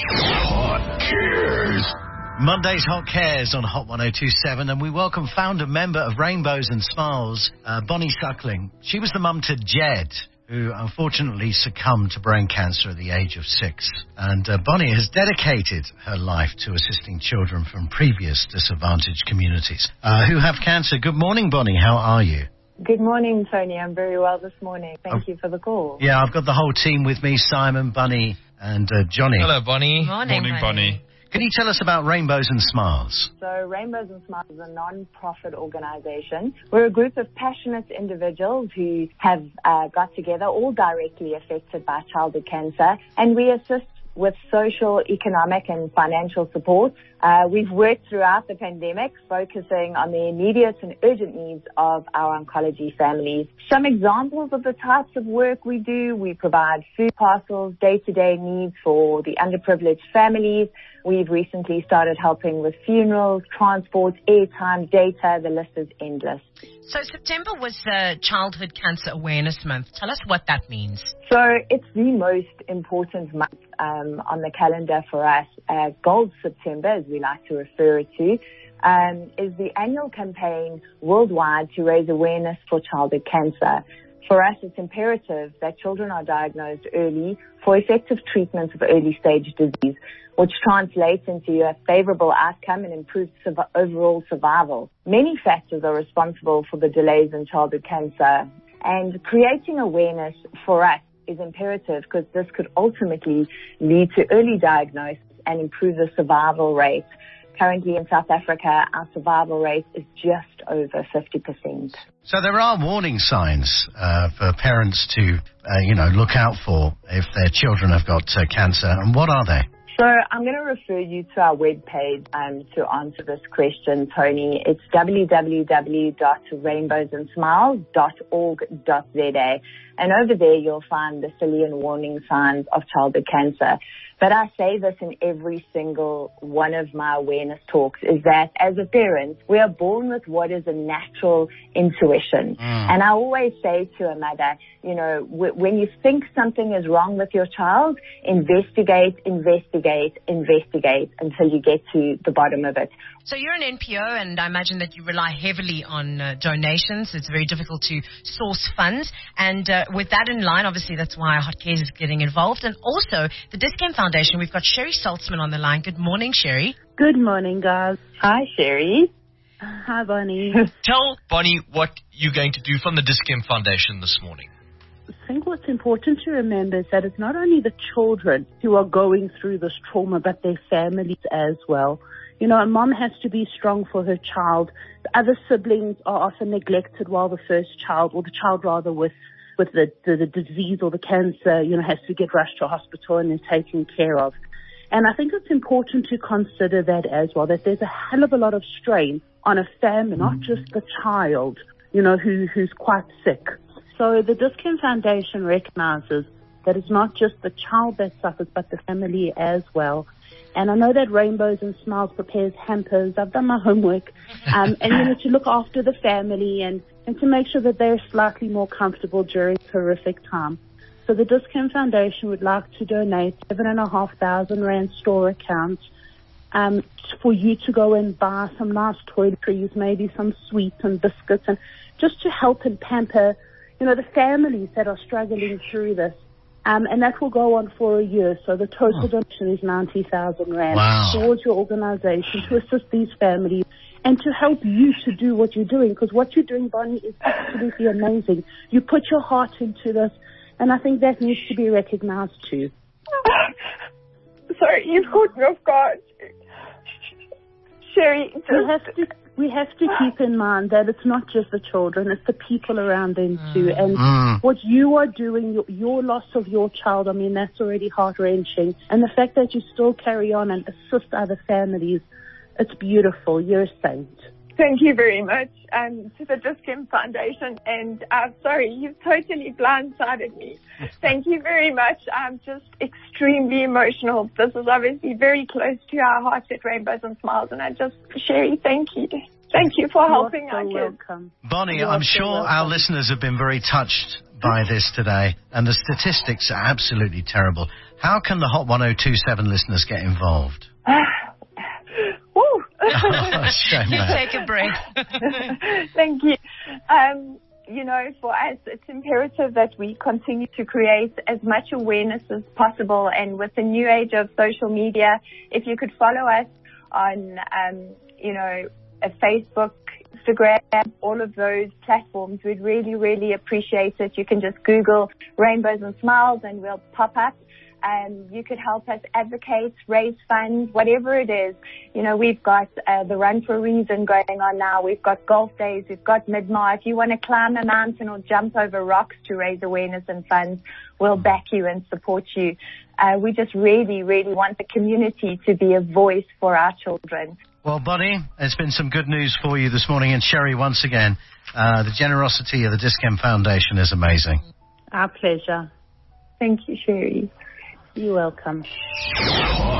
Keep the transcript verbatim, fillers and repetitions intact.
Hot Cares. Monday's Hot Cares on Hot one oh two point seven, and we welcome founder member of Rainbows and Smiles, uh, Bonnie Suckling. She was the mum to Jed, who unfortunately succumbed to brain cancer at the age of six. And uh, Bonnie has dedicated her life to assisting children from previous disadvantaged communities uh, who have cancer. Good morning, Bonnie. How are you? Good morning, Tony. I'm very well this morning. Thank oh, you for the call. Yeah, I've got the whole team with me, Simon, Bunny, and uh, Johnny. Hello, Bonnie. Morning, morning Bunny. Bonnie. Can you tell us about Rainbows and Smiles? So Rainbows and Smiles is a non-profit organization. We're a group of passionate individuals who have uh, got together, all directly affected by childhood cancer, and we assist with social, economic and financial support. Uh, we've worked throughout the pandemic focusing on the immediate and urgent needs of our oncology families. Some examples of the types of work we do: we provide food parcels, day-to-day needs for the underprivileged families. We've recently started helping with funerals, transport, airtime, data. The list is endless. So September was uh, Childhood Cancer Awareness Month. Tell us what that means. So it's the most important month um, on the calendar for us. Uh, Gold September, as we like to refer it to, um, is the annual campaign worldwide to raise awareness for childhood cancer. For us, it's imperative that children are diagnosed early for effective treatment of early stage disease, which translates into a favorable outcome and improved su- overall survival. Many factors are responsible for the delays in childhood cancer, and creating awareness for us is imperative because this could ultimately lead to early diagnosis and improve the survival rate. Currently in South Africa, our survival rate is just over fifty percent. So there are warning signs uh, for parents to, uh, you know, look out for if their children have got uh, cancer. And what are they? So I'm going to refer you to our webpage um, to answer this question, Tony. It's w w w dot rainbows and smiles dot org dot z a. And over there you'll find the zillion warning signs of childhood cancer. But I say this in every single one of my awareness talks, is that as a parent, we are born with what is a natural intuition. Mm. And I always say to a mother, you know, w- when you think something is wrong with your child, investigate, investigate, investigate until you get to the bottom of it. So you're an N P O, and I imagine that you rely heavily on uh, donations. It's very difficult to source funds. And uh, with that in line, obviously, that's why Hot Cares is getting involved. And also, the Dis-Chem Foundation, we've got Sherry Saltzman on the line. Good morning, Sherry. Good morning, guys. Hi, Sherry. Hi, Bonnie. Tell Bonnie what you're going to do from the Dis-Chem Foundation this morning. I think what's important to remember is that it's not only the children who are going through this trauma, but their families as well. You know, a mom has to be strong for her child. The other siblings are often neglected while the first child, or the child rather, with with the, the, the disease or the cancer, you know, has to get rushed to hospital and is taken care of. And I think it's important to consider that as well, that there's a hell of a lot of strain on a family, not just the child, you know, who who's quite sick. So the Dis-Chem Foundation recognizes that it's not just the child that suffers, but the family as well. And I know that Rainbows and Smiles prepares hampers. I've done my homework. Um, and, you know, to look after the family and, and to make sure that they're slightly more comfortable during this horrific time. So the Dis-Chem Foundation would like to donate seven and a half thousand rand store account um, for you to go and buy some nice toiletries, maybe some sweets and biscuits, and just to help and pamper, you know, the families that are struggling through this. Um, and that will go on for a year. So the total oh. donation is ninety thousand rand wow. towards your organization to assist these families and to help you to do what you're doing. Because what you're doing, Bonnie, is absolutely amazing. You put your heart into this, and I think that needs to be recognized too. Sorry, you caught me off guard. Sherry, just... we have to we have to keep in mind that it's not just the children, it's the people around them too. And mm. what you are doing, your, your loss of your child, I mean, that's already heart-wrenching. And the fact that you still carry on and assist other families, it's beautiful. You're a saint. Thank you very much um, to the Dis-Chem Foundation. And uh, sorry, you've totally blindsided me. Thank you very much. I'm just extremely emotional. This is obviously very close to our hearts at Rainbows and Smiles. And I just, Sherry, thank you. Thank you for helping You're our so kids. welcome. Bonnie, You're I'm so sure welcome. our listeners have been very touched by this today, and the statistics are absolutely terrible. How can the Hot one oh two seven listeners get involved? Woo. Oh, shame, You man. take a breath. Thank you. Um, you know, for us, it's imperative that we continue to create as much awareness as possible. And with the new age of social media, if you could follow us on, um, you know, a Facebook, Instagram, all of those platforms, we'd really, really appreciate it. You can just Google Rainbows and Smiles and we'll pop up. Um, you could help us advocate, raise funds, whatever it is. You know, we've got uh, the Run for a Reason going on now. We've got golf days. We've got Midmar. If you want to climb a mountain or jump over rocks to raise awareness and funds, we'll back you and support you. Uh, we just really, really want the community to be a voice for our children. Well, Bonnie, there's been some good news for you this morning. And Sherry, once again, uh, the generosity of the Dis-Chem Foundation is amazing. Our pleasure. Thank you, Sherry. You're welcome.